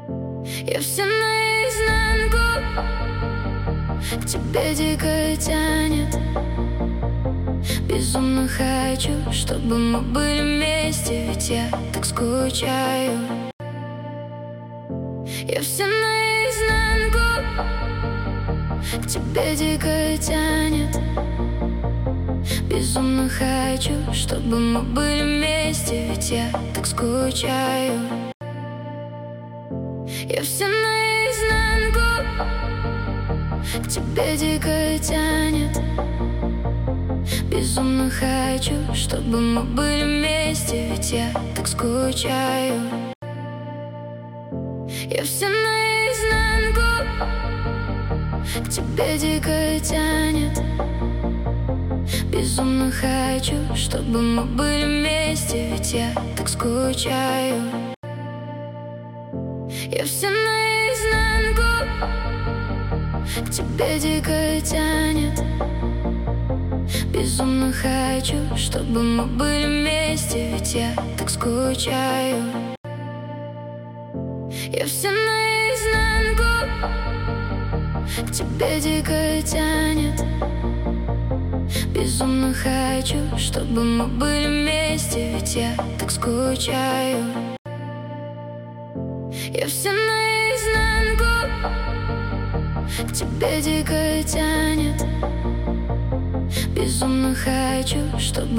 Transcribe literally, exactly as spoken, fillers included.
Я вся наизнанку, к тебе дико тянет. Безумно хочу, чтобы мы были вместе, ведь я так скучаю. Я вся наизнанку, к тебе дико тянет. Безумно хочу, чтобы мы были вместе, ведь я так скучаю. Я вся наизнанку, к тебе дико тянет. Безумно хочу, чтобы мы были вместе, ведь я так скучаю. Я вся наизнанку, к тебе дико тянет. Безумно хочу, чтобы мы были вместе, ведь я так скучаю. Я вся наизнанку, к тебе дико тянет. Безумно хочу, чтобы мы были вместе, ведь я так скучаю. Я вся наизнанку, к тебе дико тянет. Безумно хочу, чтобы мы были вместе, ведь я так скучаю. Я вся наизнанку, к тебе дико тянет. Безумно хочу, чтобы